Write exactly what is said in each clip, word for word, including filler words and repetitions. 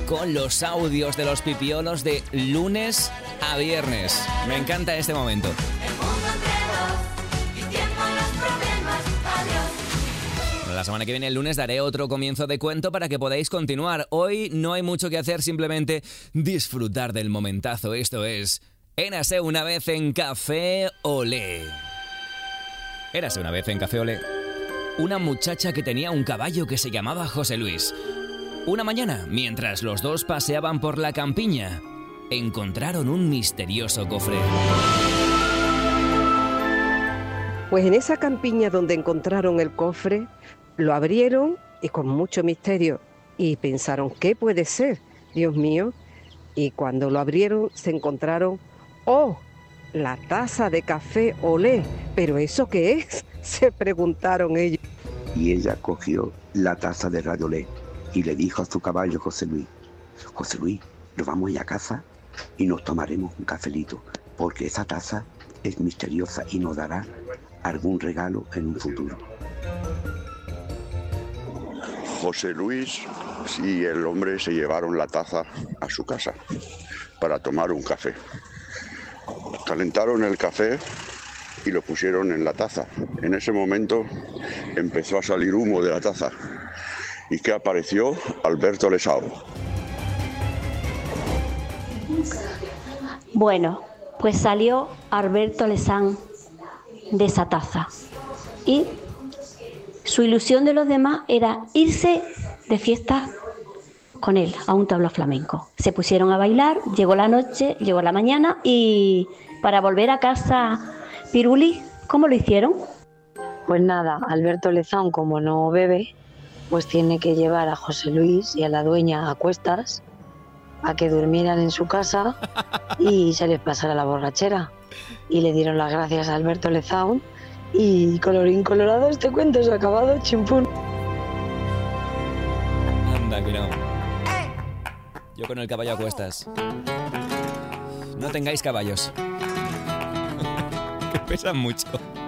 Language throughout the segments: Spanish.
con los audios de los pipiolos de lunes a viernes. Me encanta este momento. La semana que viene, el lunes, daré otro comienzo de cuento para que podáis continuar. Hoy no hay mucho que hacer, simplemente disfrutar del momentazo. Esto es Érase una vez en Café Olé. Érase una vez en Café Olé una muchacha que tenía un caballo que se llamaba José Luis. Una mañana, mientras los dos paseaban por la campiña, encontraron un misterioso cofre. Pues en esa campiña donde encontraron el cofre, lo abrieron y con mucho misterio, y pensaron, ¿qué puede ser? Dios mío. Y cuando lo abrieron se encontraron, ¡oh!, la taza de café Olé. ¿Pero eso qué es?, se preguntaron ellos. Y ella cogió la taza de Radio Olé y le dijo a su caballo José Luis, José Luis, nos vamos a ir a casa y nos tomaremos un cafelito, porque esa taza es misteriosa y nos dará algún regalo en un futuro. José Luis y el hombre se llevaron la taza a su casa para tomar un café. Calentaron el café y lo pusieron en la taza. En ese momento empezó a salir humo de la taza. ¿Y qué apareció? Alberto Lesao. Bueno, pues salió Alberto Lesán de esa taza. Y su ilusión de los demás era irse de fiesta con él a un tablao flamenco. Se pusieron a bailar, llegó la noche, llegó la mañana y para volver a casa, Piruli, ¿cómo lo hicieron? Pues nada, Alberto Lezán, como no bebe, pues tiene que llevar a José Luis y a la dueña a cuestas a que durmieran en su casa y se les pasara la borrachera. Y le dieron las gracias a Alberto Lezán y colorín colorado, este cuento se ha acabado, chimpún. Anda que no. Yo con el caballo a cuestas. No tengáis caballos. Que pesan mucho.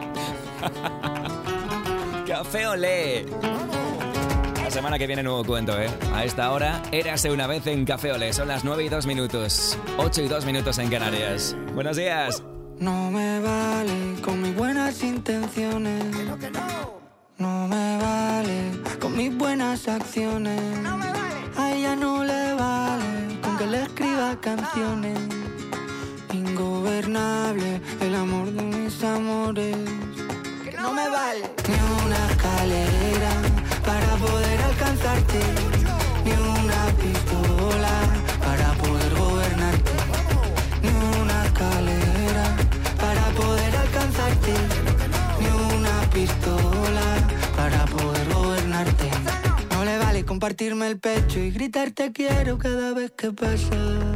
Café Olé. La semana que viene nuevo cuento, ¿eh? A esta hora, Érase una vez en Café Olé. Son las nueve y dos minutos. ocho y dos minutos en Canarias. Buenos días. No me vale con mis buenas intenciones. No, que no. No me vale con mis buenas acciones. No me vale. A ella no le vale con que le escriba canciones. Ingobernable el amor de mis amores. Que no me vale ni una escalera para poder alcanzarte, ni una pistola para poder gobernarte, ni una escalera para poder alcanzarte, ni una pistola para poder gobernarte. No le vale compartirme el pecho y gritar te quiero cada vez que pasa.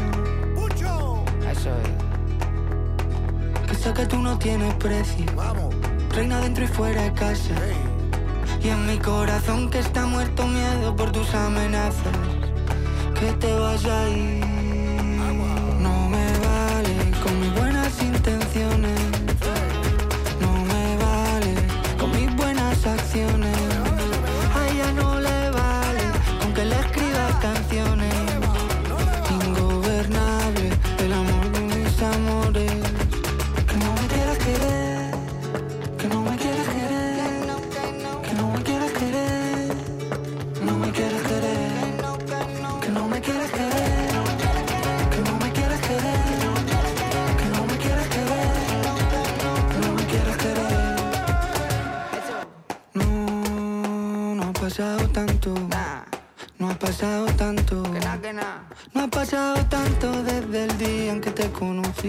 Eso es. Que sé que tú no tienes precio. Vamos. Reina dentro y fuera de casa. Hey. Y en mi corazón que está muerto miedo por tus amenazas. Que te vas a ir. No me vale con mis buenas intenciones. No me vale con mis buenas acciones. A ella no le vale con que le escribas canciones. Ingobernable el amor de mis amores. Que no me quieras querer, que no me quieras querer, que no me quieras querer, no me quieras querer, que no me quieras querer, que no me quieras querer, que no me quieras querer, que no me quieras querer. No, no ha pasado tanto, no ha pasado tanto, no ha pasado tanto desde el día en que te conocí.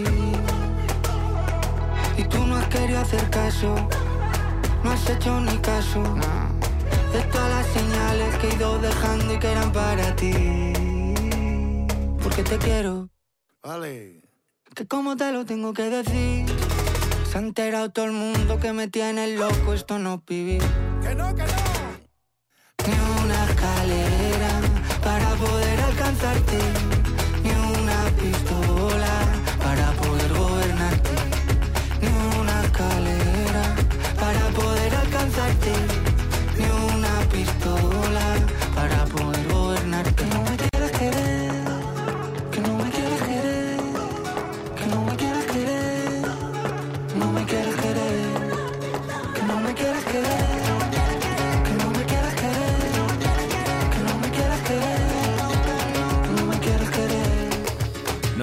Y tú no has querido hacer caso, no has hecho ni caso, no. De todas las señales que he ido dejando y que eran para ti. Porque te quiero. Vale. Que como te lo tengo que decir. Se ha enterado todo el mundo que me tiene loco, esto no es vivir. Que no, que no. Ni una escalera para poder alcanzarte, ni una pistola para poder gobernarte. Ni una escalera para poder alcanzarte, ni una pistola para poder gobernarte. No me quieras querer,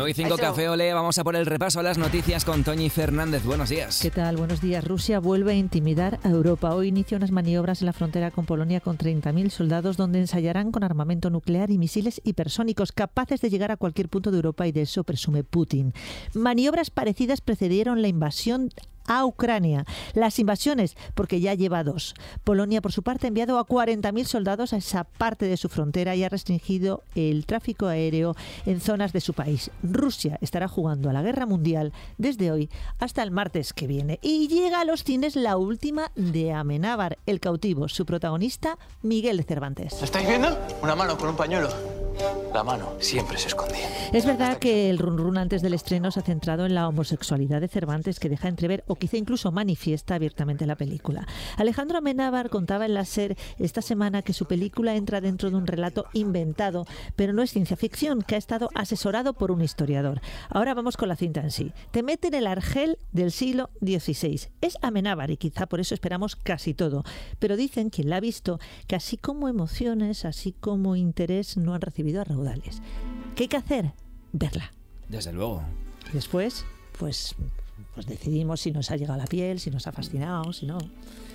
nueve y cinco Café Olé, vamos a por el repaso a las noticias con Toñi Fernández. Buenos días. ¿Qué tal? Buenos días. Rusia vuelve a intimidar a Europa. Hoy inicia unas maniobras en la frontera con Polonia con treinta mil soldados donde ensayarán con armamento nuclear y misiles hipersónicos capaces de llegar a cualquier punto de Europa, y de eso presume Putin. Maniobras parecidas precedieron la invasión a Ucrania. Las invasiones, porque ya lleva dos. Polonia, por su parte, ha enviado a cuarenta mil soldados a esa parte de su frontera y ha restringido el tráfico aéreo en zonas de su país. Rusia estará jugando a la guerra mundial desde hoy hasta el martes que viene. Y llega a los cines la última de Amenábar, El cautivo. Su protagonista, Miguel de Cervantes. ¿Lo estáis viendo? Una mano con un pañuelo. La mano siempre se escondía. Es verdad que el run run antes del estreno se ha centrado en la homosexualidad de Cervantes, que deja entrever o quizá incluso manifiesta abiertamente la película. Alejandro Amenábar contaba en la SER esta semana que su película entra dentro de un relato inventado, pero no es ciencia ficción, que ha estado asesorado por un historiador. Ahora vamos con la cinta en sí. Te mete en el Argel del siglo dieciséis. Es Amenábar y quizá por eso esperamos casi todo. Pero dicen, quien la ha visto, que así como emociones, así como interés, no han recibido a raudales. ¿Qué hay que hacer? Verla. Desde luego. Y después, pues, pues decidimos si nos ha llegado a la piel, si nos ha fascinado, si no.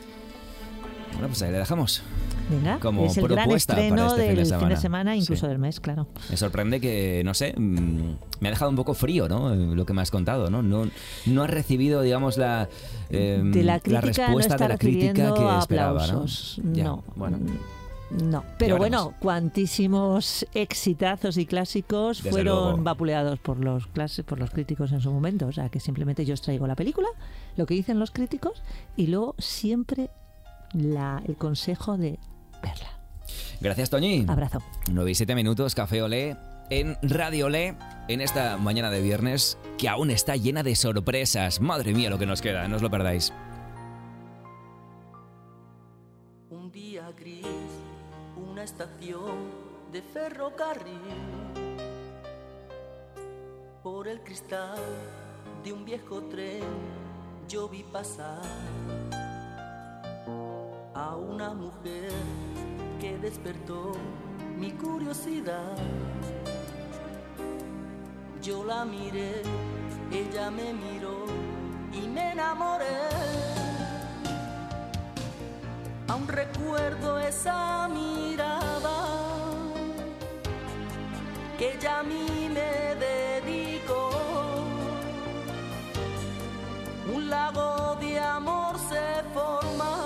Bueno, pues ahí le dejamos. Venga, como es el gran estreno este del fin de semana, fin de semana incluso sí. del mes, claro. Me sorprende que, no sé, me ha dejado un poco frío, ¿no? Lo que me has contado, ¿no? No, no has recibido, digamos, la, eh, de la, crítica, la respuesta no de la crítica que esperaba, ¿no? Ya, no. Bueno. No, pero bueno, cuantísimos exitazos y clásicos Desde fueron luego. vapuleados por los clases, por los críticos en su momento. O sea, que simplemente yo os traigo la película, lo que dicen los críticos, y luego siempre la, el consejo de verla. Gracias, Toñi. Abrazo. nueve y siete minutos, Café Olé en Radio Olé, en esta mañana de viernes, que aún está llena de sorpresas. Madre mía, lo que nos queda, no os lo perdáis. Un día gris, una estación de ferrocarril, por el cristal de un viejo tren yo vi pasar a una mujer que despertó mi curiosidad. Yo la miré, ella me miró y me enamoré. Aún recuerdo esa mirada que ella a mí me dedicó. Un lago de amor se forma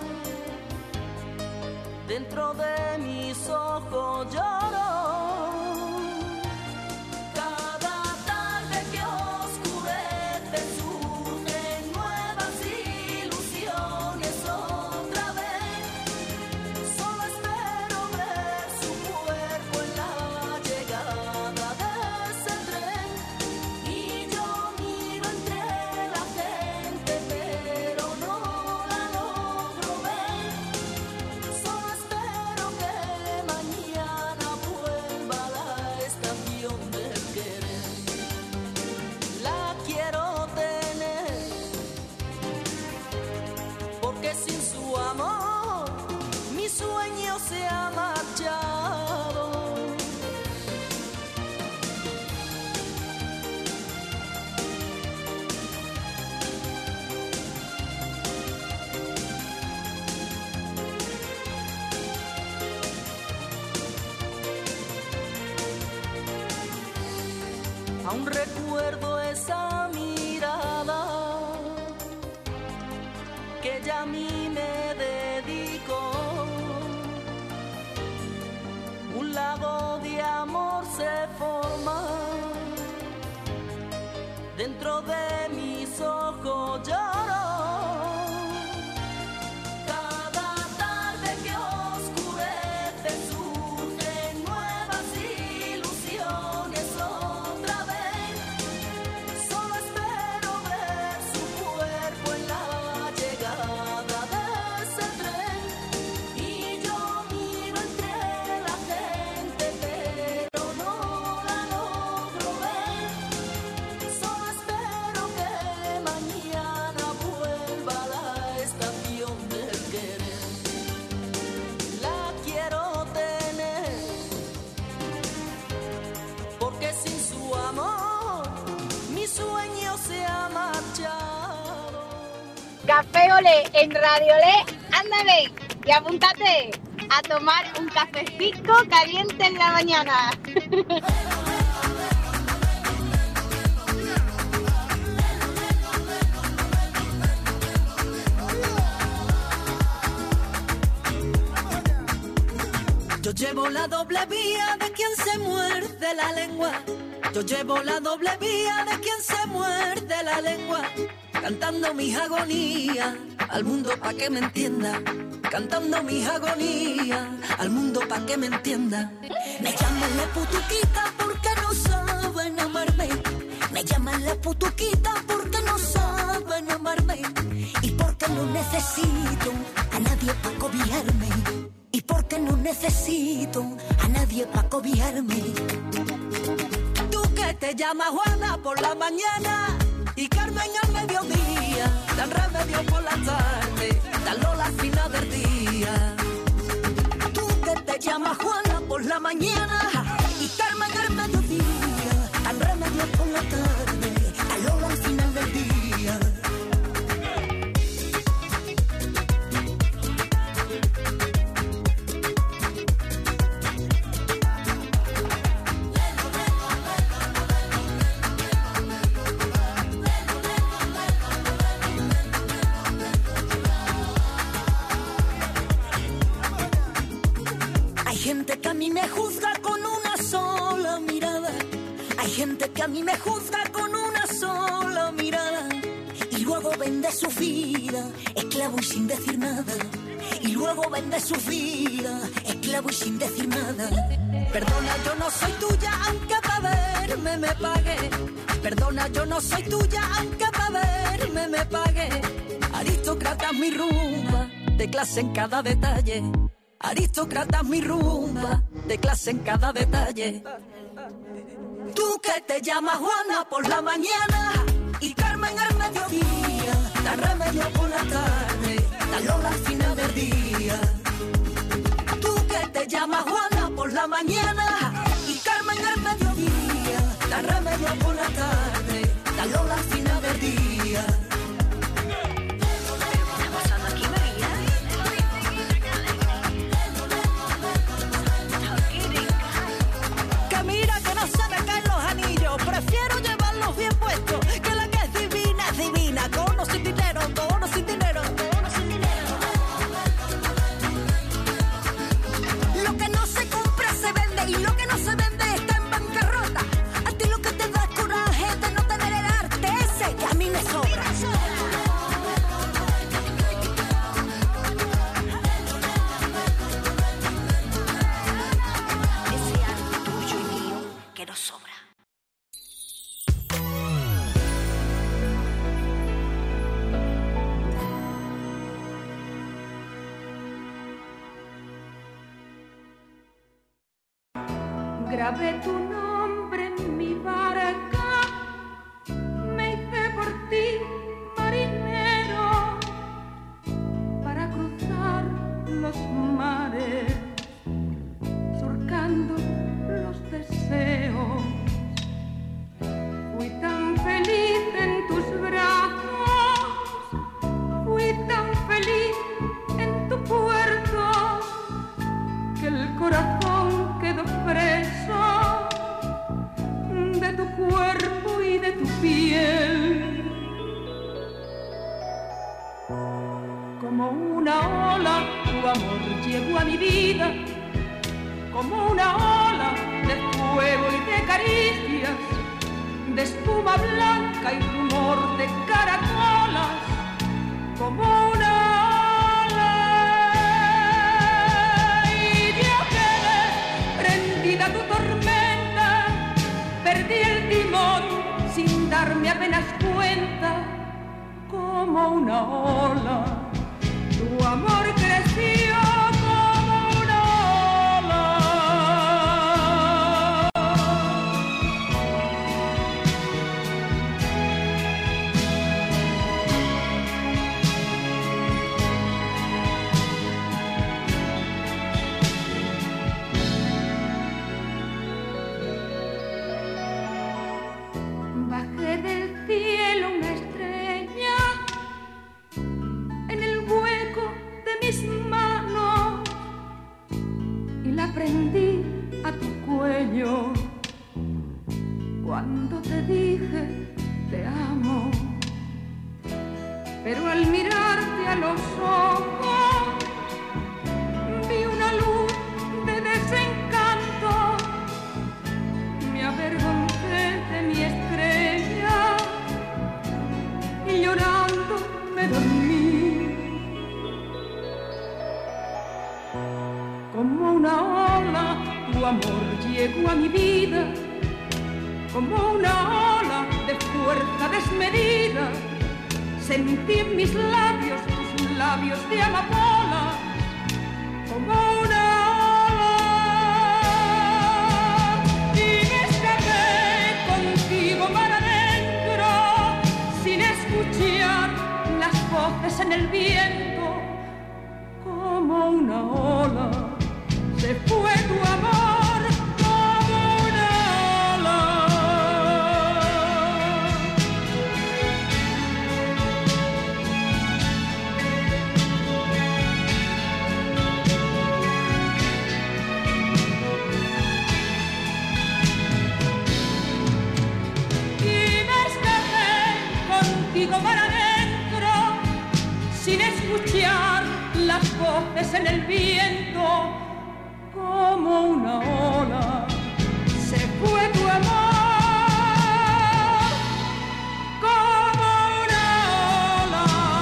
dentro de mis ojos, lloro. Aún recuerdo esa mirada que ella a mí me dedicó. Un lago de amor se forma dentro de mis ojos, lloro. Espero Ole Ole en Radio Le, ándale y apúntate a tomar un cafecito caliente en la mañana. Yo llevo la doble vía de quien se muerde la lengua. Yo llevo la doble vía de quien se muerde la lengua. Cantando mis agonías al mundo pa' que me entienda. Cantando mis agonías al mundo pa' que me entienda. Me llaman la putuquita porque no saben amarme. Me llaman la putuquita porque no saben amarme. Y porque no necesito a nadie pa' cobijarme. Y porque no necesito a nadie pa' cobijarme. Tú que te llamas Juana por la mañana y Carmen al mediodía, dan Remedio por la tarde, dan Lola al final del día. Tú que te llamas Juana por la mañana y Carmen al mediodía, dan Remedio por la tarde, dan Lola al final del día. Hay gente que a mí me juzga con una sola mirada. Hay gente que a mí me juzga con una sola mirada. Y luego vende su vida, esclavo y sin decir nada. Y luego vende su vida, esclavo y sin decir nada. Perdona, yo no soy tuya, aunque para verme me pague. Perdona, yo no soy tuya, aunque para verme me pague. Aristócrata mi rumba, de clase en cada detalle. Aristócrata mi rumba, de clase en cada detalle. Tú que te llamas Juana por la mañana y Carmen al mediodía, da Remedio por la tarde, da Lola al final del día. Tú que te llamas Juana por la mañana y Carmen al mediodía, da Remedio por la tarde, da Lola al final del día. Prefiero llevarlos bien puestos, que la que es divina es divina, con o sin dinero, con o sin dinero, con o sin dinero. Lo que no se compra se vende y lo que no se vende está en bancarrota. A ti lo que te da coraje de no tener el arte ese que a mí me sobra. Ese arte tuyo y mío que nos sobra. Grabé tu nombre en mi barca, me hice por ti marinero, para cruzar los mares, surcando los deseos. Fui tan feliz en tus brazos, fui tan feliz en tu puerto, que el corazón quedó preso de tu cuerpo y de tu piel. Como una ola, tu amor llegó a mi vida, como una ola de fuego y de caricias, de espuma blanca y rumor de caracolas, como una tu tormenta, perdí el timón sin darme apenas cuenta, como una ola, tu amor creció como una ola. Bajé del cielo una estrella sueño cuando te dije te amo, pero al mirarte a los ojos vi una luz de desencanto, me avergoncé de mi estrella y llorando me dormí. Como una ola tu amor llegó a mi vida, como una ola de fuerza desmedida, sentí en mis labios tus labios de amapola, como una ola, y me escapé contigo mar adentro, sin escuchar las voces en el viento, como una ola, se fue tu amor. Mar adentro, sin escuchar las voces en el viento, como una ola, se fue tu amor, como una ola.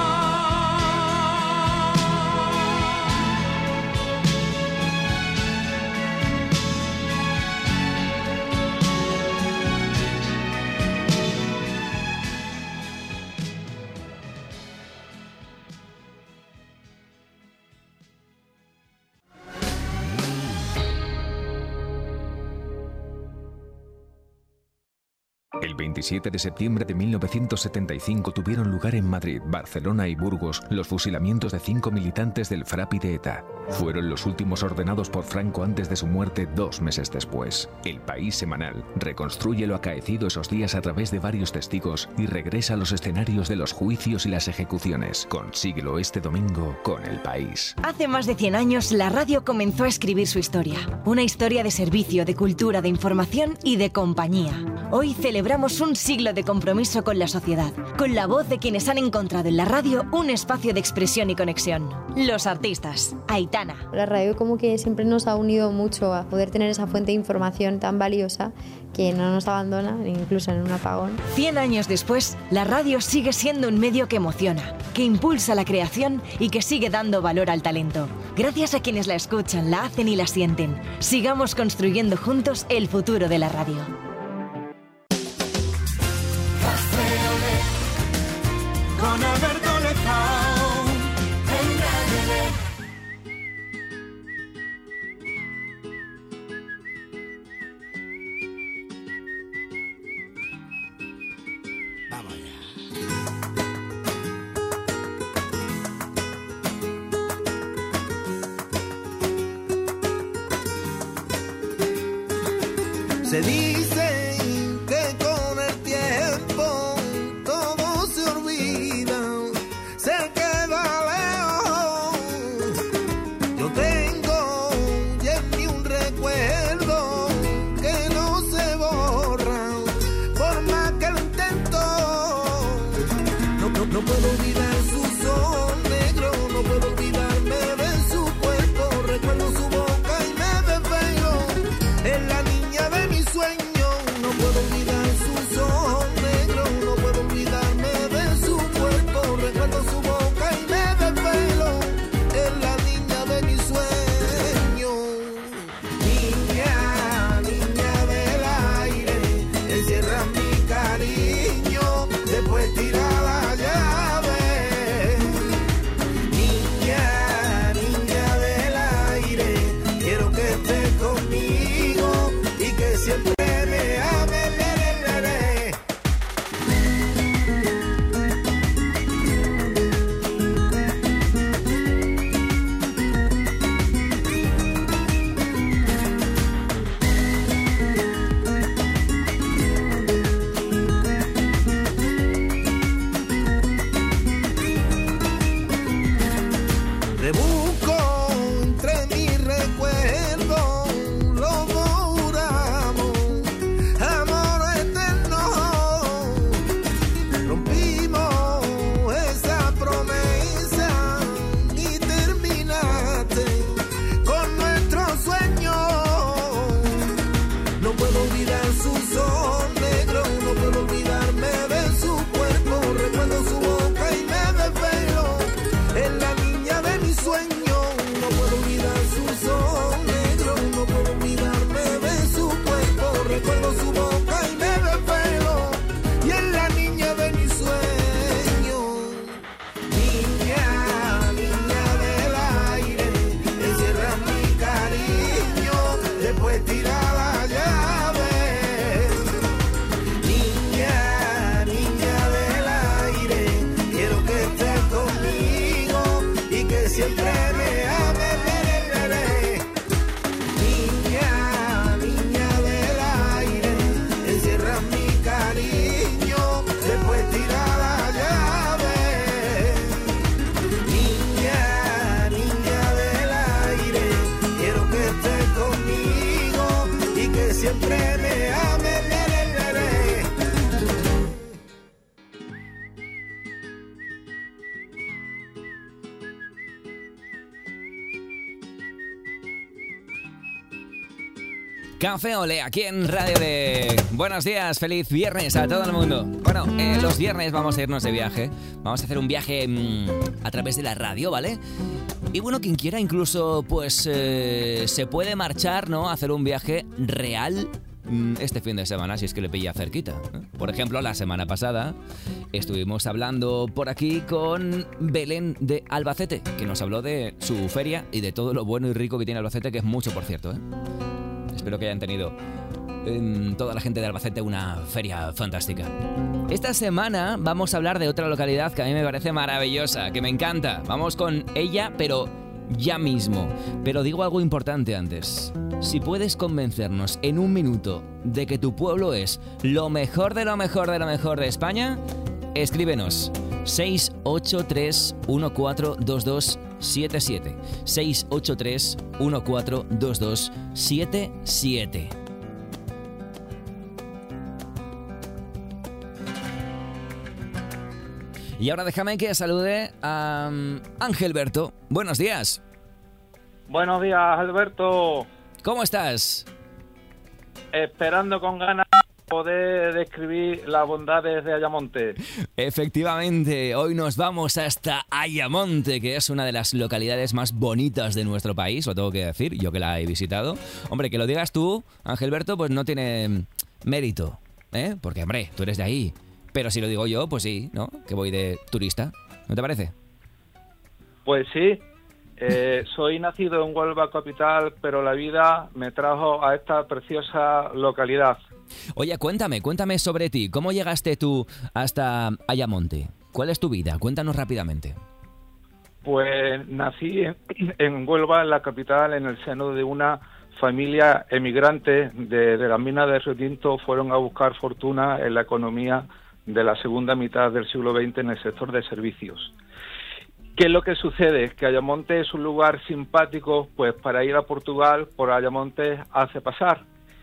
El veintisiete de septiembre de mil novecientos setenta y cinco tuvieron lugar en Madrid, Barcelona y Burgos los fusilamientos de cinco militantes del Frapi de ETA. Fueron los últimos ordenados por Franco antes de su muerte dos meses después. El País Semanal reconstruye lo acaecido esos días a través de varios testigos y regresa a los escenarios de los juicios y las ejecuciones. Consíguelo este domingo con El País. Hace más de cien años la radio comenzó a escribir su historia. Una historia de servicio, de cultura, de información y de compañía. Hoy celebramos un siglo de compromiso con la sociedad, con la voz de quienes han encontrado en la radio un espacio de expresión y conexión. Los artistas. Aitana. La radio como que siempre nos ha unido mucho a poder tener esa fuente de información tan valiosa que no nos abandona, incluso en un apagón. Cien años después, la radio sigue siendo un medio que emociona, que impulsa la creación y que sigue dando valor al talento. Gracias a quienes la escuchan, la hacen y la sienten. Sigamos construyendo juntos el futuro de la radio. Con Alberto Lezao en Radio L. Vamos allá. Se dice que con el tiempo todo se olvida, se queda lejos. Yo tengo y en mí un recuerdo que no se borra, por más que lo intento. No, no, no puedo olvidar su sol negro, no puedo olvidarme de su cuerpo. Recuerdo su boca y me desvelo, es la niña de mis sueños. recuerdo su boca y me desvelo, y es la niña de mi sueño. Niña, niña del aire, encierra mi cariño, después tira la llave. Niña, niña del aire, quiero que estés conmigo y que siempre me ames. Niña, niña del aire, encierra mi cariño, después tira la llave. Niña, niña del aire, quiero que estés conmigo y que siempre me ames. Café Olé, aquí en Radio de... Buenos días, feliz viernes a todo el mundo. Bueno, eh, los viernes vamos a irnos de viaje. Vamos a hacer un viaje mmm, a través de la radio, ¿vale? Y bueno, quien quiera incluso, pues, eh, se puede marchar, ¿no? A hacer un viaje real mmm, este fin de semana, si es que le pilla cerquita, ¿eh? Por ejemplo, la semana pasada estuvimos hablando por aquí con Belén de Albacete, que nos habló de su feria y de todo lo bueno y rico que tiene Albacete, que es mucho, por cierto, ¿eh? Espero que hayan tenido eh, toda la gente de Albacete una feria fantástica. Esta semana vamos a hablar de otra localidad que a mí me parece maravillosa, que me encanta. Vamos con ella, pero ya mismo. Pero digo algo importante antes. Si puedes convencernos en un minuto de que tu pueblo es lo mejor de lo mejor de lo mejor de España, escríbenos. seis ocho tres uno cuatro dos dos siete siete seis ocho tres uno cuatro dos dos siete siete. Y ahora déjame que salude a um, Ángelberto. Buenos días. Buenos días, Alberto. ¿Cómo estás? Esperando con ganas poder describir las bondades de Ayamonte. Efectivamente, hoy nos vamos hasta Ayamonte, que es una de las localidades más bonitas de nuestro país, lo tengo que decir, yo que la he visitado. Hombre, que lo digas tú, Ángelberto, pues no tiene mérito, ¿eh? Porque, hombre, tú eres de ahí. Pero si lo digo yo, pues sí, ¿no? Que voy de turista, ¿no te parece? Pues sí. Eh, soy nacido en Huelva capital, pero la vida me trajo a esta preciosa localidad. Oye, cuéntame, cuéntame sobre ti. ¿Cómo llegaste tú hasta Ayamonte? ¿Cuál es tu vida? Cuéntanos rápidamente. Pues nací en, en Huelva, en la capital, en el seno de una familia emigrante de, de las minas de Río Tinto. Fueron a buscar fortuna en la economía de la segunda mitad del siglo veinte en el sector de servicios. ¿Qué es lo que sucede? Que Ayamonte es un lugar simpático, pues para ir a Portugal, por Ayamonte hace pasar.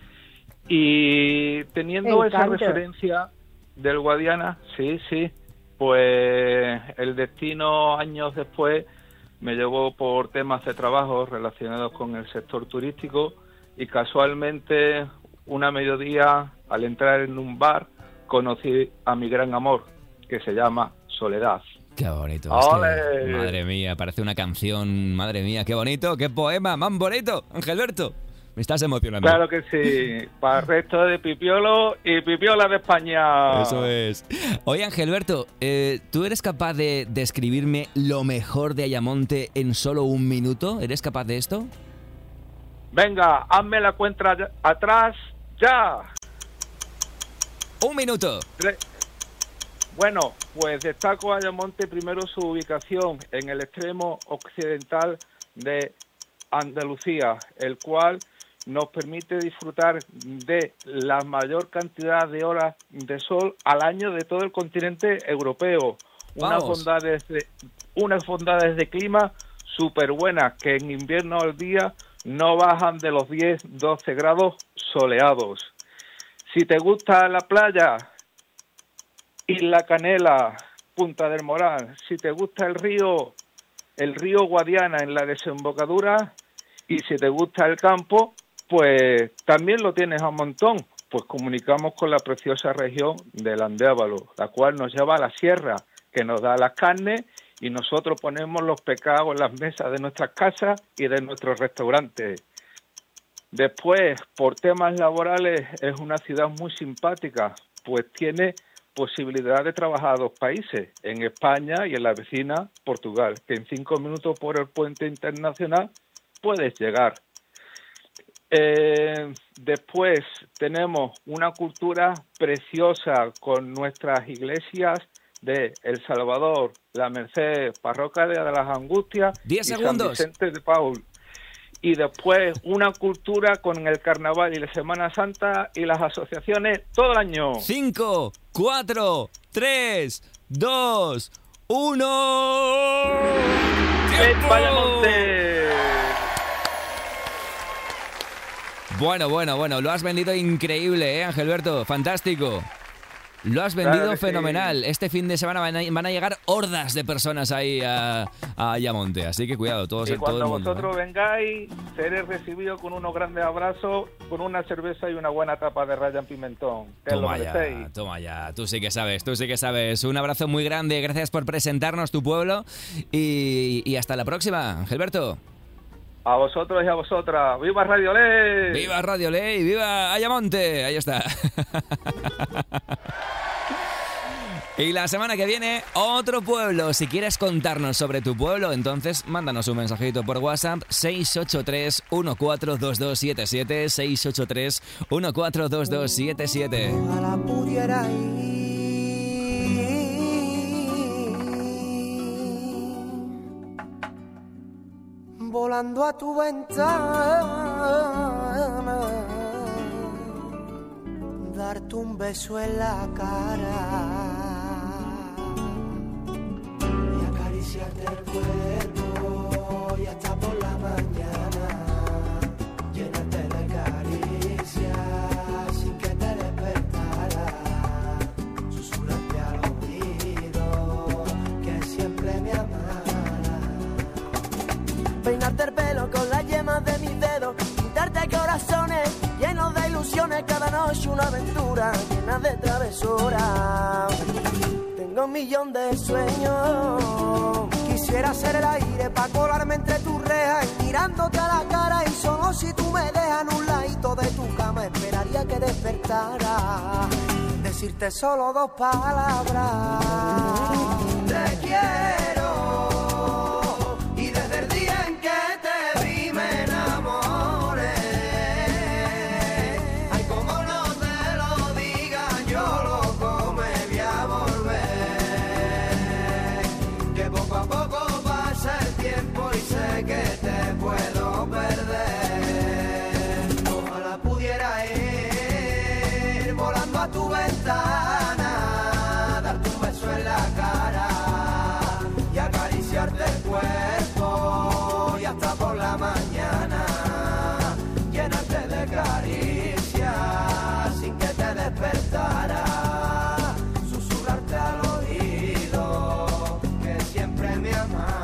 Y teniendo esa referencia del Guadiana, sí, sí, pues el destino años después me llevó por temas de trabajo relacionados con el sector turístico y casualmente una mediodía, al entrar en un bar, conocí a mi gran amor, que se llama Soledad. Qué bonito. Es que, madre mía, parece una canción. Madre mía, qué bonito, qué poema, más bonito, Ángelberto. Me estás emocionando. Claro que sí. Para el resto de Pipiolo y Pipiola de España. Eso es. Oye, Ángelberto, eh, ¿tú eres capaz de describirme lo mejor de Ayamonte en solo un minuto? ¿Eres capaz de esto? Venga, hazme la cuenta atrás ya. Un minuto. Tre- Bueno, pues destaco a Ayamonte primero su ubicación en el extremo occidental de Andalucía, el cual nos permite disfrutar de la mayor cantidad de horas de sol al año de todo el continente europeo. Unas bondades de, unas bondades de clima súper buenas, que en invierno al día no bajan de los diez, doce grados soleados. Si te gusta la playa, Isla Canela, Punta del Moral. Si te gusta el río, el río Guadiana en la desembocadura, y si te gusta el campo, pues también lo tienes a un montón. Pues comunicamos con la preciosa región del Andévalo, la cual nos lleva a la sierra, que nos da las carnes, y nosotros ponemos los pescados en las mesas de nuestras casas y de nuestros restaurantes. Después, por temas laborales, es una ciudad muy simpática, pues tiene posibilidad de trabajar a dos países, en España y en la vecina Portugal, que en cinco minutos por el puente internacional puedes llegar. Eh, después tenemos una cultura preciosa con nuestras iglesias de El Salvador, La Merced, Parroquia de las Angustias y segundos. San Vicente de Paul. Y después una cultura con el Carnaval y la Semana Santa y las asociaciones todo el año. Cinco, cuatro, tres, dos, uno. ¡Tiempo! ¡Ayamonte! Bueno, bueno, bueno, lo has vendido increíble, ¿eh, Angelberto? Fantástico. Lo has vendido Claro, fenomenal. sí. Este fin de semana van a, van a llegar hordas de personas ahí a, a Ayamonte, así que cuidado, todos, Y todo cuando el mundo. vosotros ¿eh? vengáis, seré recibido con unos grandes abrazos, con una cerveza y una buena tapa de Ryan Pimentón. Que Toma lo ya, merecéis. toma ya, tú sí que sabes, tú sí que sabes. Un abrazo muy grande, gracias por presentarnos tu pueblo y, y hasta la próxima, Angelberto. A vosotros y a vosotras. ¡Viva Radio Ley! ¡Viva Radio Ley! ¡Viva Ayamonte! Ahí está. Y la semana que viene, otro pueblo. Si quieres contarnos sobre tu pueblo, entonces mándanos un mensajito por WhatsApp seis ocho tres, uno cuatro dos dos siete siete, seis ocho tres, uno cuatro dos dos siete siete. Ojalá pudiera ir volando a tu ventana, darte un beso en la cara y acariciarte el cuerpo y hasta por la mañana llenarte de caricias sin que te despertara, susurrarte al oído que siempre me amara, peinarte el pelo con las yemas de mis dedos, pintarte corazones llenos de ilusiones, cada noche una aventura llena de travesuras. Tengo un millón de sueños, quisiera ser el aire para colarme entre tus rejas y mirándote a la cara, y solo si tú me dejas en un ladito de tu cama esperaría que despertara, decirte solo dos palabras: te quiero. Y desde el día en que te vi me enamoré. Ay, como no te lo diga, yo loco me voy a volver. Que poco a poco pasa el tiempo y sé que te puedo perder. Ojalá pudiera ir volando a tu ventana, darte un beso en la cara y acariciarte el cuerpo y hasta por la mañana llenarte de caricias sin que te despertara, susurrarte al oído que siempre me amara.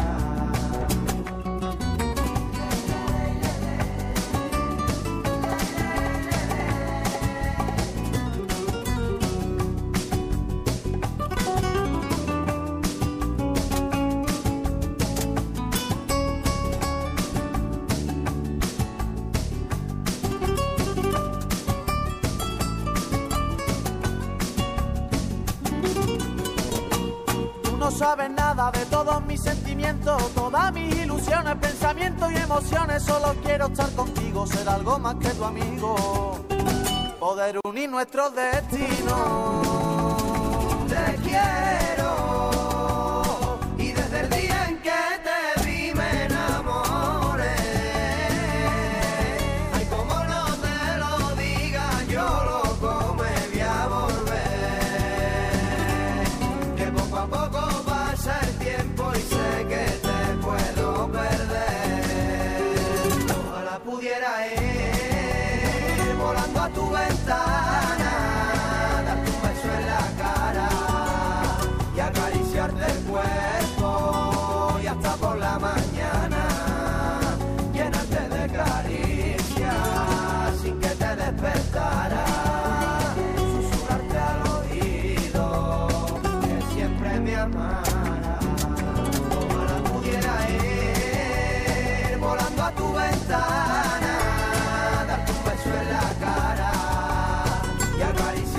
No sabes nada de todos mis sentimientos, todas mis ilusiones, pensamientos y emociones. Solo quiero estar contigo, ser algo más que tu amigo, poder unir nuestros destinos. Te quiero y desde el día en que te vi me enamoré. Ay, como no te lo diga, yo loco me voy a volver. Que poco a poco pasa el tiempo y sé que te puedo perder. Ojalá pudiera ir volando a tu ventana, darte un beso en la cara y acariciarte el cuerpo y hasta por la mañana llenarte de caricias sin que te despertara, susurrarte al oído que siempre me amara. Ojalá pudiera ir volando a tu ventana,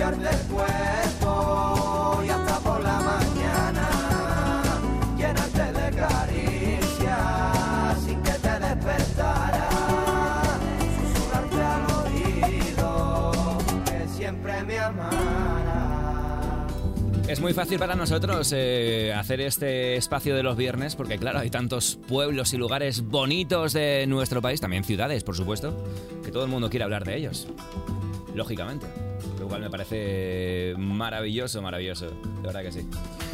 limpiar del cuerpo y hasta por la mañana llenarte de caricias sin que te despertara, susurrarte al oído que siempre me amara. Es muy fácil para nosotros eh, hacer este espacio de los viernes porque, claro, hay tantos pueblos y lugares bonitos de nuestro país, también ciudades, por supuesto, que todo el mundo quiere hablar de ellos, lógicamente. Lo cual me parece maravilloso, maravilloso, de verdad que sí.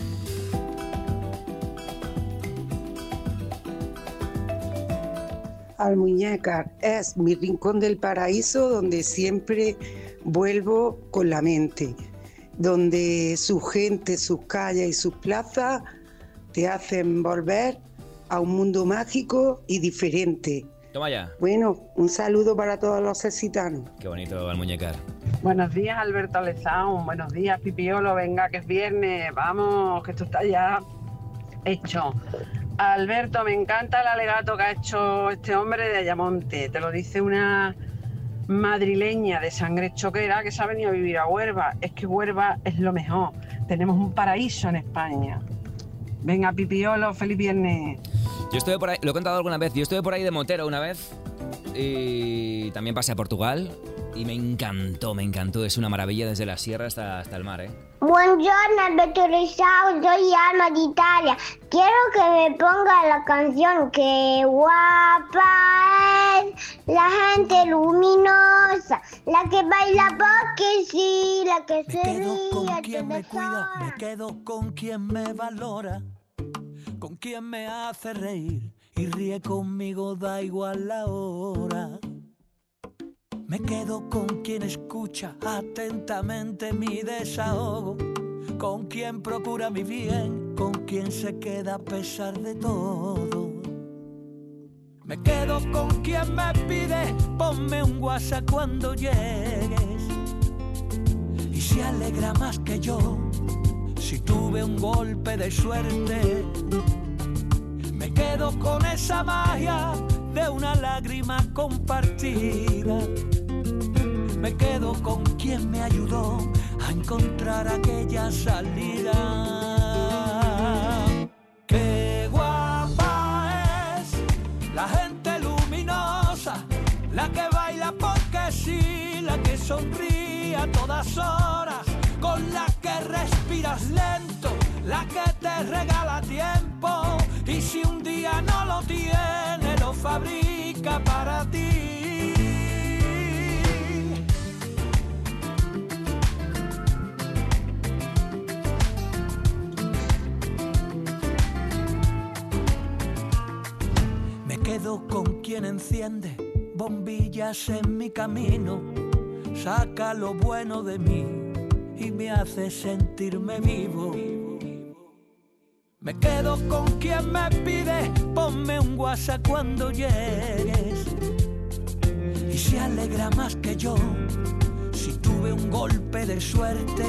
Almuñécar es mi rincón del paraíso donde siempre vuelvo con la mente, donde su gente, sus calles y sus plazas te hacen volver a un mundo mágico y diferente. Toma ya. Bueno, un saludo para todos los sesitanos. Qué bonito, Almuñécar. Buenos días, Alberto Lezán. Buenos días, Pipiolo. Venga, que es viernes. Vamos, que esto está ya hecho. Alberto, me encanta el alegato que ha hecho este hombre de Ayamonte. Te lo dice una madrileña de sangre choquera que se ha venido a vivir a Huelva. Es que Huelva es lo mejor. Tenemos un paraíso en España. Venga, Pipiolo, feliz viernes. Yo estuve por ahí, lo he contado alguna vez, yo estuve por ahí de motero una vez y también pasé a Portugal y me encantó, me encantó. Es una maravilla desde la sierra hasta, hasta el mar, ¿eh? Buongiorno Alberto Lezán, soy Alma de Italia. Quiero que me ponga la canción Que guapa es la gente luminosa, la que baila porque sí, la que Me se quedo con ríe quien me todas cuida, horas. me quedo con quien me valora, con quien me hace reír y ríe conmigo, da igual la hora. Me quedo con quien escucha atentamente mi desahogo, con quien procura mi bien, con quien se queda a pesar de todo. Me quedo con quien me pide, ponme un WhatsApp cuando llegues, y se alegra más que yo si tuve un golpe de suerte. Me quedo con esa magia de una lágrima compartida. Me quedo con quien me ayudó a encontrar aquella salida. Qué guapa es la gente luminosa, la que baila porque sí, la que sonríe a todas horas, con la que respiras lento, la que te regala tiempo, y si un día no lo tiene, lo fabrica para ti. Me quedo con quien enciende bombillas en mi camino, saca lo bueno de mí y me hace sentirme vivo. Me quedo con quien me pide, ponme un WhatsApp cuando llegues, y se alegra más que yo si tuve un golpe de suerte.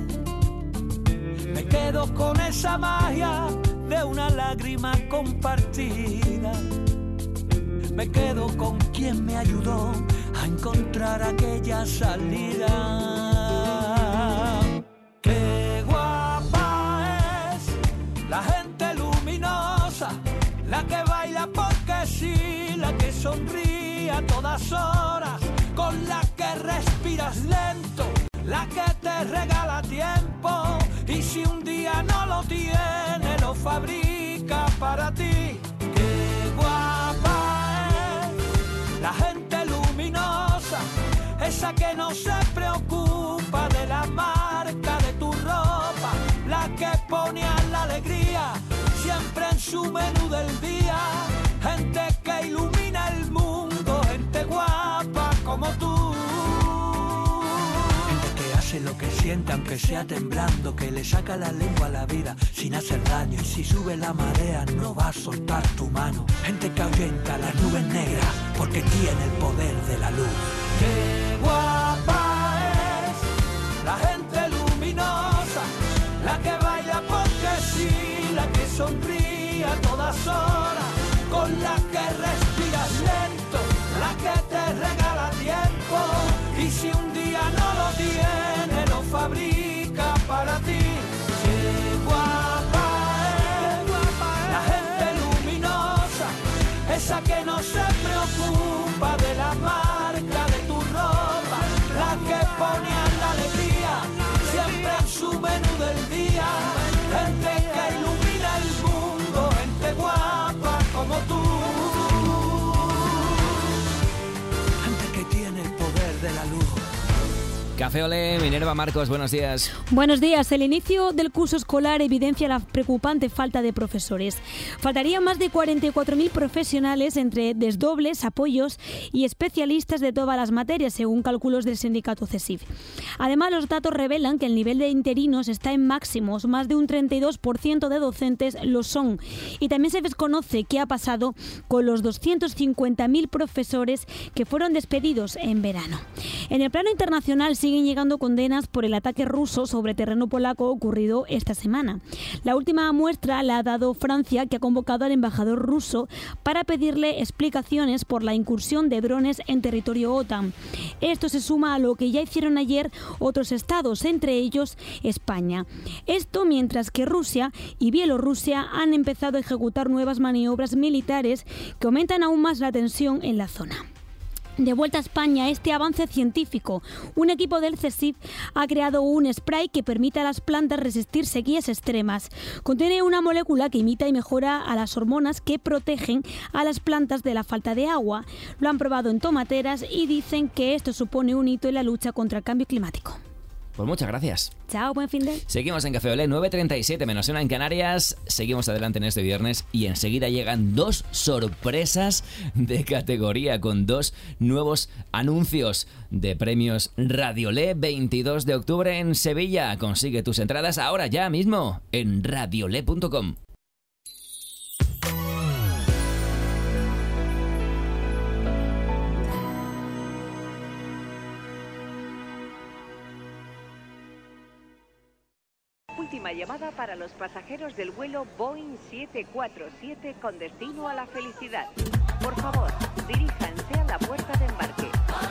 Me quedo con esa magia de una lágrima compartida. Me quedo con quien me ayudó a encontrar aquella salida. Qué guapa es la gente luminosa, la que baila porque sí, la que sonríe a todas horas, con la que respiras lento, la que te regala tiempo, y si un día no lo tiene, lo fabrica para ti. Qué guapa es la gente luminosa, esa que no se preocupa de la marca de tu ropa, la que pone a la alegría siempre en su menú del día. Gente que ilumina el mundo, gente guapa como tú. Gente que hace lo que siente aunque sea temblando, que le saca la lengua a la vida sin hacer daño, y si sube la marea no va a soltar tu mano. Gente que ahuyenta las nubes negras porque tiene el poder de la luz. Qué guapa es la gente luminosa, la que baila porque sí, la que sonríe a todas horas, con la que respiras lento, la que te regala tiempo, y si un día no lo tiene, lo fa se preocupa de la marca de tu ropa, la que ponían la alegría siempre en su menú del día. Gente que ilumina el mundo, gente guapa como tú, gente que tiene el poder de la luz. Café Olé, Minerva Marcos, buenos días. Buenos días. El inicio del curso escolar evidencia la preocupante falta de profesores. Faltarían más de cuarenta y cuatro mil profesionales entre desdobles, apoyos y especialistas de todas las materias, según cálculos del sindicato CESIF. Además, los datos revelan que el nivel de interinos está en máximos. Más de un treinta y dos por ciento de docentes lo son. Y también se desconoce qué ha pasado con los doscientos cincuenta mil profesores que fueron despedidos en verano. En el plano internacional, siguen llegando condenas por el ataque ruso sobre terreno polaco ocurrido esta semana. La última muestra la ha dado Francia, que ha convocado al embajador ruso para pedirle explicaciones por la incursión de drones en territorio OTAN. Esto se suma a lo que ya hicieron ayer otros estados, entre ellos España. Esto mientras que Rusia y Bielorrusia han empezado a ejecutar nuevas maniobras militares que aumentan aún más la tensión en la zona. De vuelta a España, este avance científico. Un equipo del CESIF ha creado un spray que permite a las plantas resistir sequías extremas. Contiene una molécula que imita y mejora a las hormonas que protegen a las plantas de la falta de agua. Lo han probado en tomateras y dicen que esto supone un hito en la lucha contra el cambio climático. Pues muchas gracias. Chao, buen fin de... Seguimos en Café Olé, nueve treinta y siete menos una en Canarias. Seguimos adelante en este viernes y enseguida llegan dos sorpresas de categoría con dos nuevos anuncios de premios Radio Olé. veintidós de octubre en Sevilla. Consigue tus entradas ahora ya mismo en radiolé punto com. Última llamada para los pasajeros del vuelo Boeing siete cuatro siete con destino a la felicidad. Por favor, diríjanse a la puerta de embarque.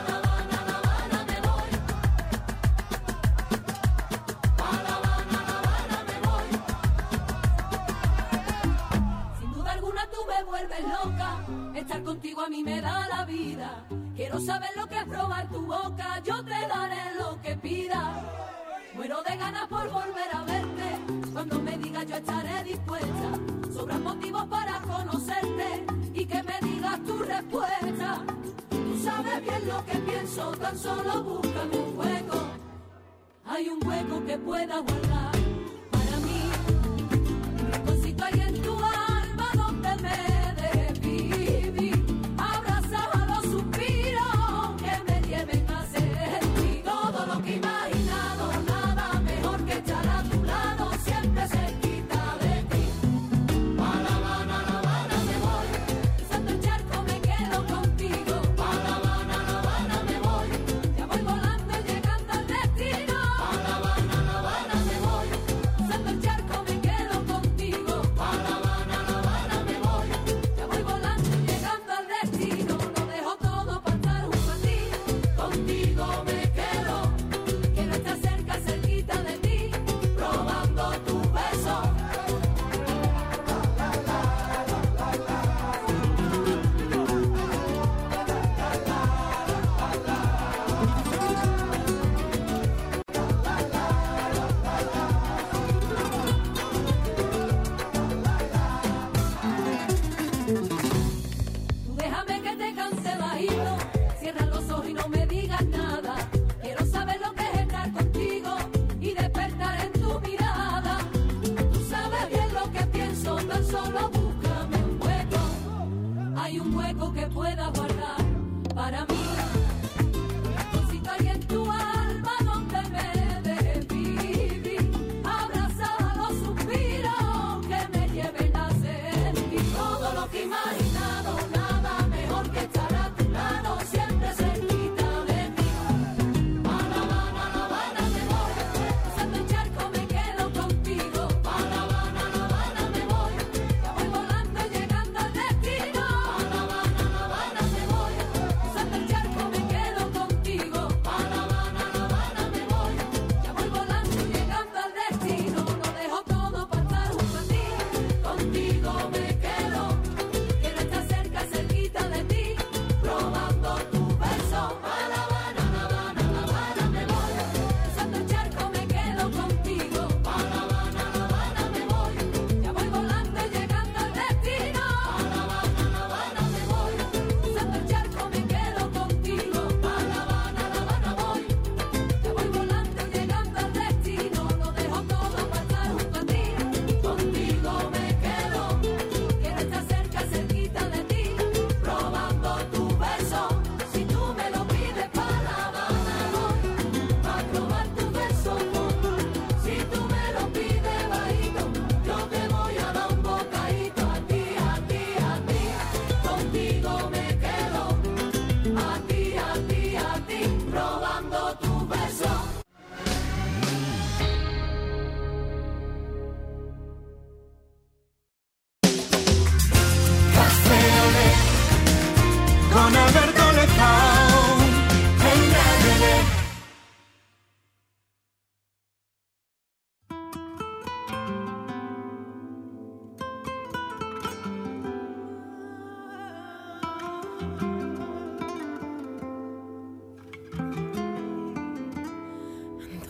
Sin duda alguna tú me vuelves loca, estar contigo a mí me da la vida. Quiero saber lo que es probar tu boca, yo te daré lo que pidas. Muero de ganas por volver a verte, cuando me digas yo estaré dispuesta. Sobran motivos para conocerte y que me digas tu respuesta. Tú sabes bien lo que pienso, tan solo búscame un hueco. Hay un hueco que pueda guardar para mí. Un rinconcito ahí en tu alma donde me dejes vivir. Abrazado suspiros que me lleven a sentir todo lo que imagino. Me voy.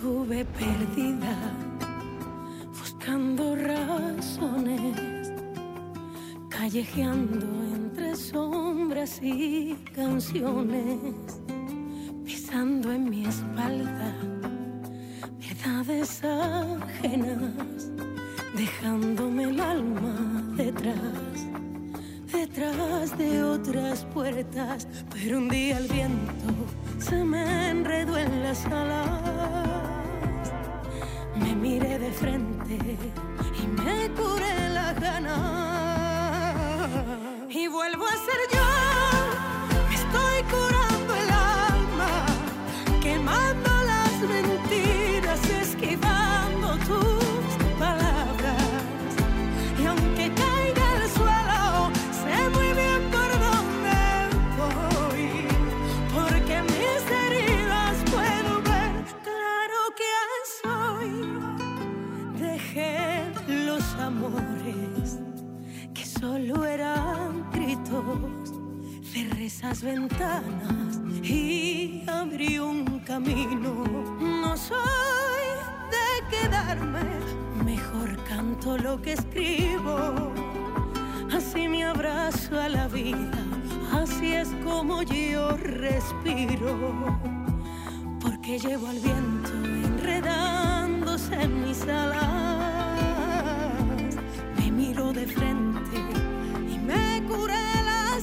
estuve perdida, buscando razones, callejeando entre sombras y canciones, pisando en mi espalda verdades ajenas, dejándome el alma detrás, detrás de otras puertas. Pero un día el viento se me enredó en las alas, me miré de frente y me curé la gana, y vuelvo a ser yo, me estoy curando el alma, quemando las mentiras, esquivando tus palabras, y aunque caiga al suelo, sé muy bien por dónde voy, porque mis heridas puedo ver, claro que soy. Dejé los amores que solo eran gritos, cerré esas ventanas y abrí un camino. No soy de quedarme, mejor canto lo que escribo, así me abrazo a la vida, así es como yo respiro, porque llevo al viento enredándose en mis alas, me miro de frente y me curé las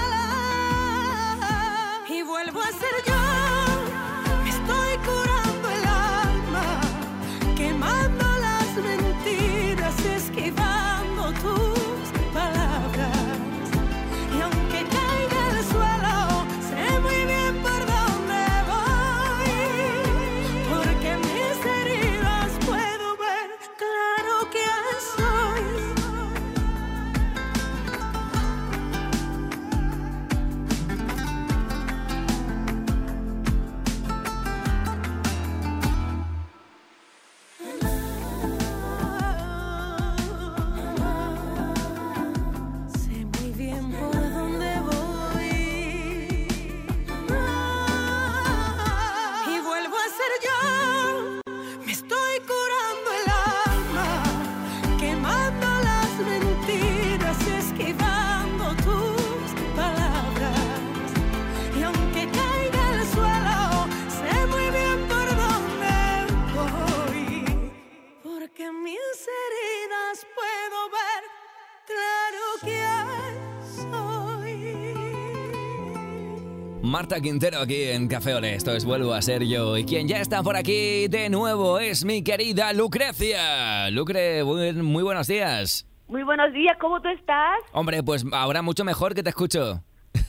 alas, y vuelvo a ser yo, me estoy curando el alma, quemando las mentiras, esquivando tus palabras, y aunque caiga al suelo, sé muy bien por dónde voy, porque mis heridas puedo ver, claro que soy. Sé muy bien por dónde voy, y vuelvo a ser yo, me estoy curando el alma, quemando las mentiras, esquivando tus palabras, y aunque caiga al suelo, sé muy bien por dónde voy, porque mis heridas puedo ver, claro que soy. Marta Quintero aquí en Café Olé, esto es Vuelvo a Ser Yo, y quien ya está por aquí de nuevo es mi querida Lucrecia. Lucre, buen- muy buenos días. Muy buenos días, ¿cómo tú estás? Hombre, pues ahora mucho mejor que te escucho.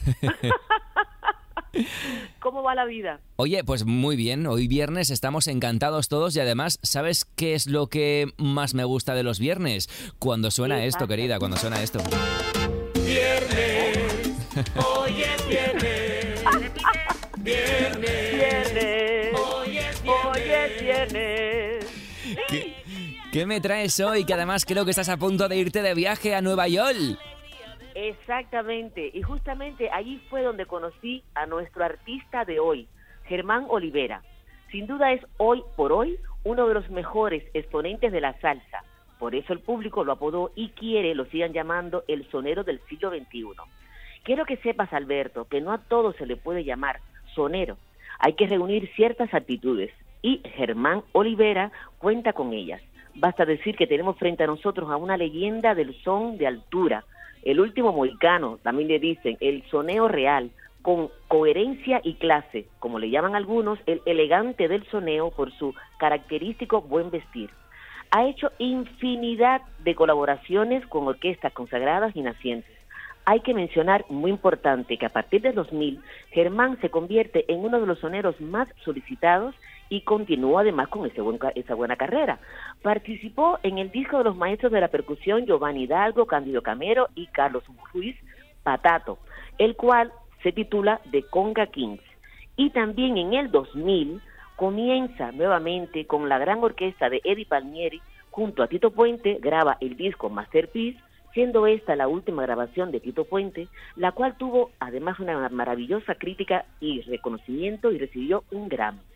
¿Cómo va la vida? Oye, pues muy bien, hoy viernes estamos encantados todos y además, ¿sabes qué es lo que más me gusta de los viernes? Cuando suena ¿Qué esto, pasa? querida, cuando suena esto. Viernes, hoy es viernes. Viernes, Viernes, hoy es hoy es viernes. ¿Qué, qué me traes hoy? Que además creo que estás a punto de irte de viaje a Nueva York. Exactamente, y justamente allí fue donde conocí a nuestro artista de hoy, Germán Olivera. Sin duda es hoy por hoy uno de los mejores exponentes de la salsa. Por eso el público lo apodó y quiere lo sigan llamando el sonero del siglo veintiuno. Quiero que sepas, Alberto, que no a todo se le puede llamar sonero. Hay que reunir ciertas actitudes y Germán Olivera cuenta con ellas. Basta decir que tenemos frente a nosotros a una leyenda del son de altura, el último mohicano, también le dicen, el soneo real, con coherencia y clase, como le llaman algunos, el elegante del soneo por su característico buen vestir. Ha hecho infinidad de colaboraciones con orquestas consagradas y nacientes. Hay que mencionar, muy importante, que a partir del dos mil, Germán se convierte en uno de los soneros más solicitados y continuó además con ese buen, esa buena carrera. Participó en el disco de los maestros de la percusión Giovanni Hidalgo, Cándido Camero y Carlos Ruiz Patato, el cual se titula The Conga Kings. Y también en el dos mil comienza nuevamente con la gran orquesta de Eddie Palmieri, junto a Tito Puente, graba el disco Masterpiece, siendo esta la última grabación de Tito Puente, la cual tuvo además una maravillosa crítica y reconocimiento y recibió un Grammy.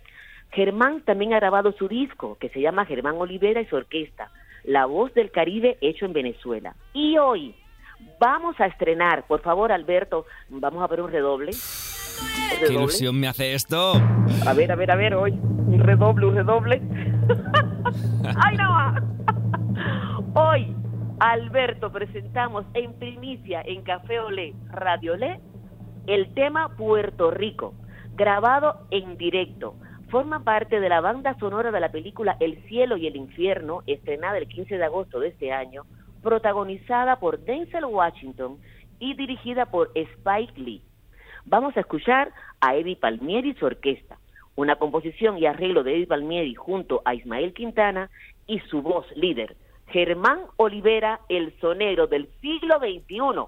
Germán también ha grabado su disco, que se llama Germán Olivera y su orquesta, La Voz del Caribe hecho en Venezuela. Y hoy vamos a estrenar, por favor, Alberto, vamos a ver un redoble. ¿Un redoble? ¡Qué ilusión me hace esto! A ver, a ver, a ver, hoy, un redoble, un redoble. ¡Ay, no! Hoy, Alberto, presentamos en primicia en Café Olé, Radio Olé, el tema Puerto Rico, grabado en directo. Forma parte de la banda sonora de la película El Cielo y el Infierno, estrenada el quince de agosto de este año, protagonizada por Denzel Washington y dirigida por Spike Lee. Vamos a escuchar a Eddie Palmieri y su orquesta, una composición y arreglo de Eddie Palmieri junto a Ismael Quintana y su voz líder, Germán Olivera, el sonero del siglo veintiuno.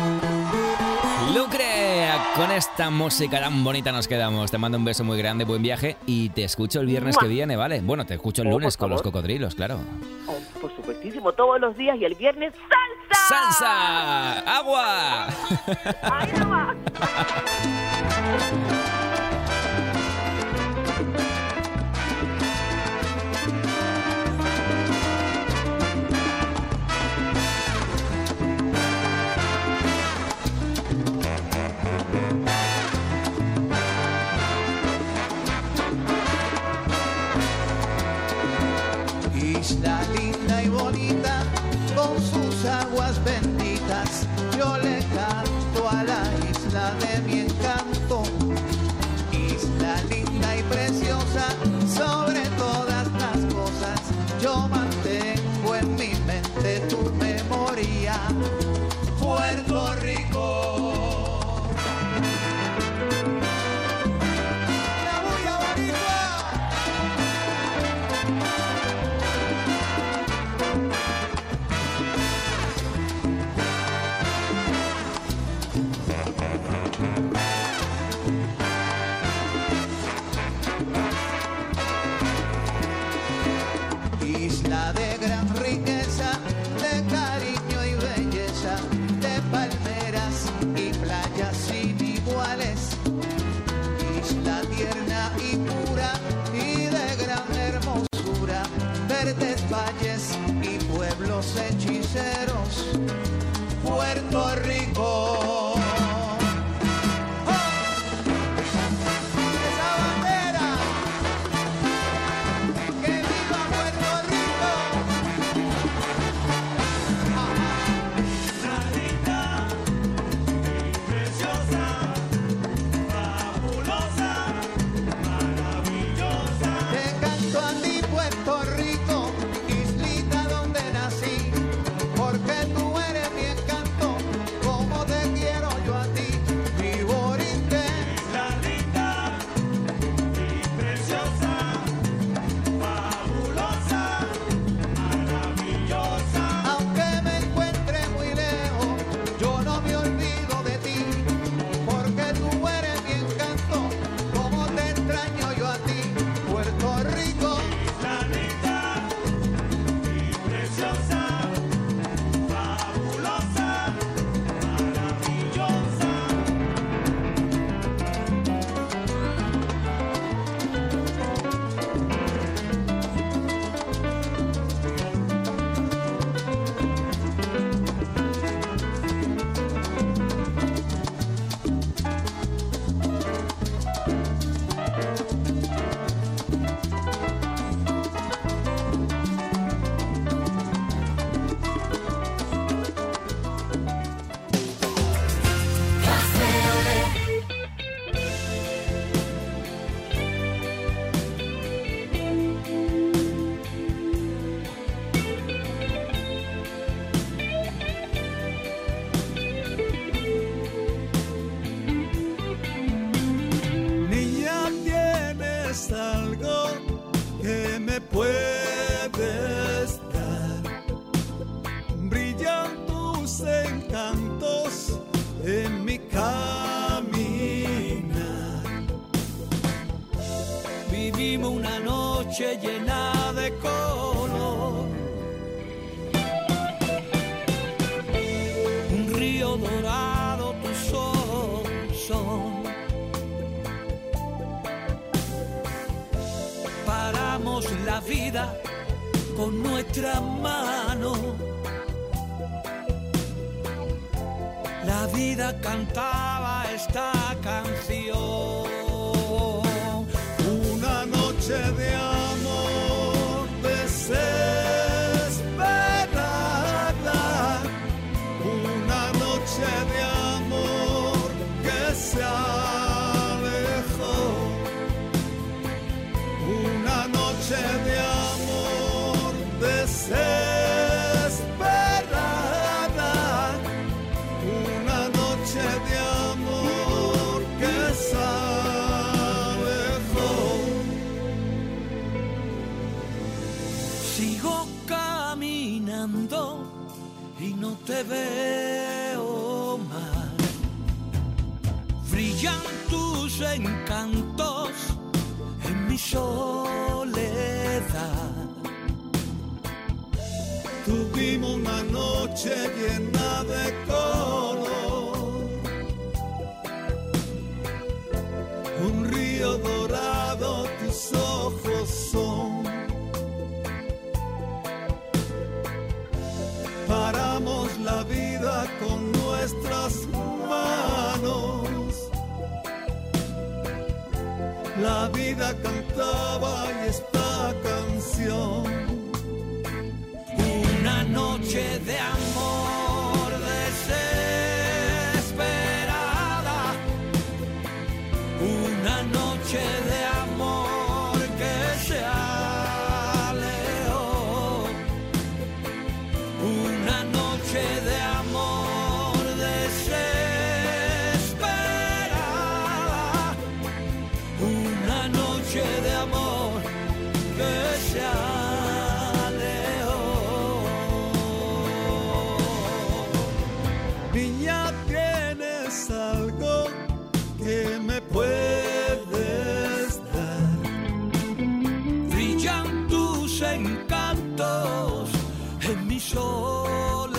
Lucre, con esta música tan bonita nos quedamos. Te mando un beso muy grande, buen viaje y te escucho el viernes que viene, ¿vale? Bueno, te escucho el Oh, lunes por con los favor. cocodrilos, claro. Oh, por supuestísimo, todos los días y el viernes ¡salsa! ¡Salsa! ¡Agua! ¡Ay, agua! Isla linda y bonita, con sus aguas benditas, yo le canto a la isla de mi encanto. Isla linda y preciosa, sobre todas las cosas, yo mantengo en mi mente tu memoria, Puerto Rico. Isla de gran riqueza, de cariño y belleza, de palmeras y playas sin iguales. Isla tierna y pura y de gran hermosura, verdes valles y pueblos hechiceros, Puerto Rico. Porque tú eres mi encanto, como te quiero yo a ti. noche llena de color. Un río dorado, tus ojos son. paramos la vida con nuestras manos. La vida cantaba esta canción. Una noche de amor desesperada, una noche de amor que se alejó, una noche de amor desesperada, una noche de amor que se alejó. Sigo caminando y no te veo más. Brillan tus encantos en mi soledad. Tuvimos una noche llena de color, un río dorado, tus ojos son. Paramos la vida con nuestras manos. La vida cantaba y esta canción. Una noche de amor desesperada, una noche de amor que se alejó, una noche de amor desesperada, una noche de amor que se alejó. Niña, tienes algo que me puedes dar. Brillan tus encantos en mi soledad.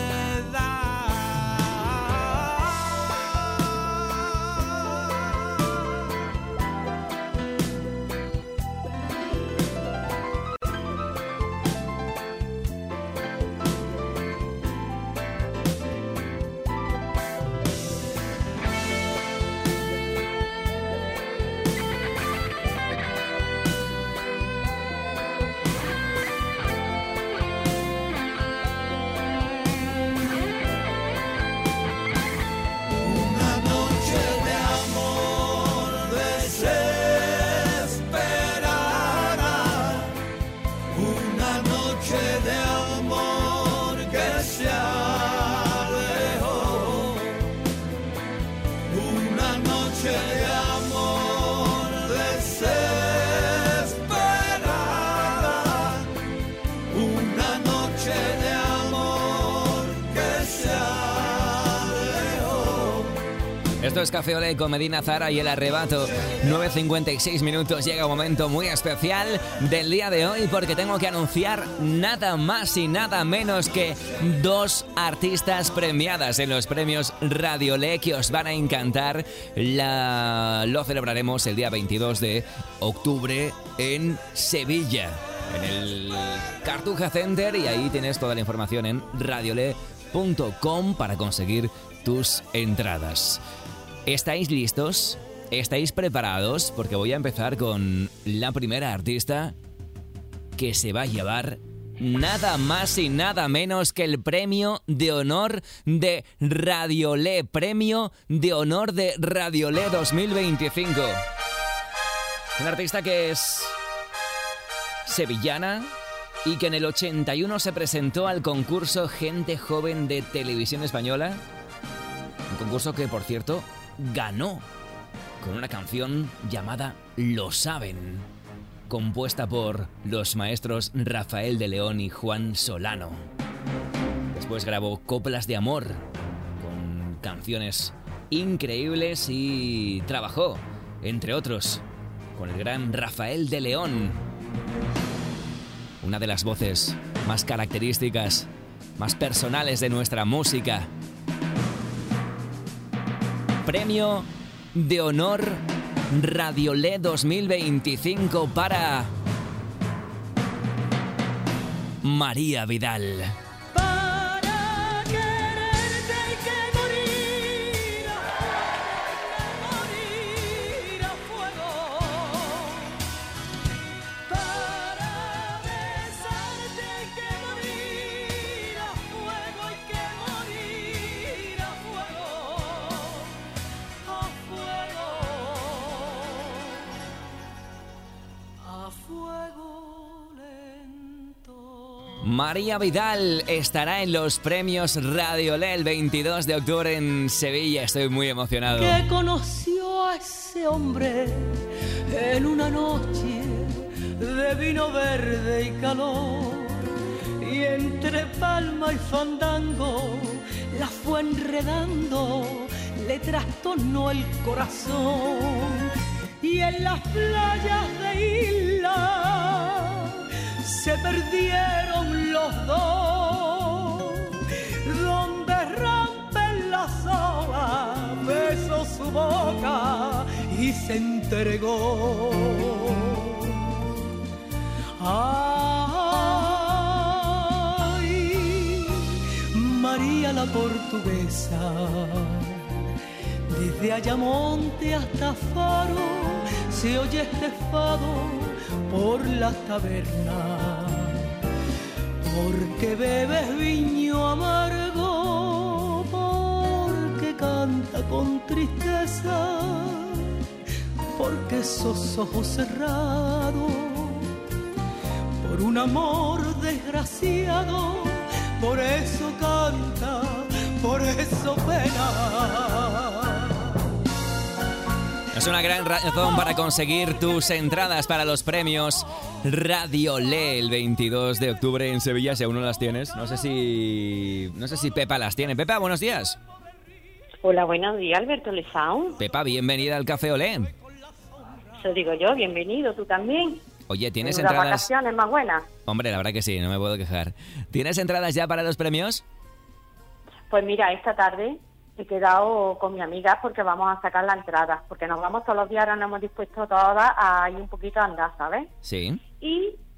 Una noche de amor desesperada, una noche de amor que se alejó, una noche de amor desesperada, una noche de amor que se alejó. Esto es Café Olé con Medina Zara y El Arrebato. nueve cincuenta y seis minutos, llega un momento muy especial del día de hoy porque tengo que anunciar nada más y nada menos que dos artistas premiadas en los premios Radio Olé que os van a encantar. La... Lo celebraremos el día veintidós de octubre en Sevilla, en el Cartuja Center, y ahí tienes toda la información en radiolé punto com para conseguir tus entradas. ¿Estáis listos? ¿Estáis preparados? Porque voy a empezar con la primera artista que se va a llevar nada más y nada menos que el premio de honor de Radio Olé, premio de honor de Radio Olé dos mil veinticinco. Una artista que es sevillana y que en el ochenta y uno se presentó al concurso Gente Joven de Televisión Española, un concurso que, por cierto, ganó con una canción llamada Lo Saben, compuesta por los maestros Rafael de León y Juan Solano. Después grabó Coplas de Amor, con canciones increíbles, y trabajó, entre otros, con el gran Rafael de León, una de las voces más características, más personales de nuestra música. Premio de honor Radio Olé dos mil veinticinco para María Vidal. Para quererte hay que morir, morir a fuego. Para besarte hay que morir a fuego, hay que morir a fuego, a fuego, a fuego lento. María Vidal estará en los premios Radio L E el veintidós de octubre en Sevilla. Estoy muy emocionado. Que conoció a ese hombre en una noche de vino verde y calor, y entre palma y fandango la fue enredando, le trastornó el corazón, y en las playas de Isla se perdieron los dos, donde rompen las olas, besó su boca y se entregó. Ay, María la portuguesa, desde Ayamonte hasta Faro se oye este fado por las tabernas, porque bebes viño amargo, porque canta con tristeza, porque esos ojos cerrados, por un amor desgraciado, por eso canta, por eso pena. Es una gran razón para conseguir tus entradas para los premios Radio L E el veintidós de octubre en Sevilla, si aún no las tienes. No sé si no sé si Pepa las tiene. Pepa, buenos días. Hola, buenos días, Alberto Lezao. Pepa, bienvenida al Café Olé. Eso digo yo, bienvenido, tú también. Oye, ¿tienes Unas entradas? vacaciones más buenas. Hombre, la verdad que sí, no me puedo quejar. ¿Tienes entradas ya para los premios? Pues mira, esta tarde he quedado con mi amiga porque vamos a sacar la entrada, porque nos vamos todos los días, ahora nos hemos dispuesto todas a ir un poquito a andar, ¿sabes? Sí. Y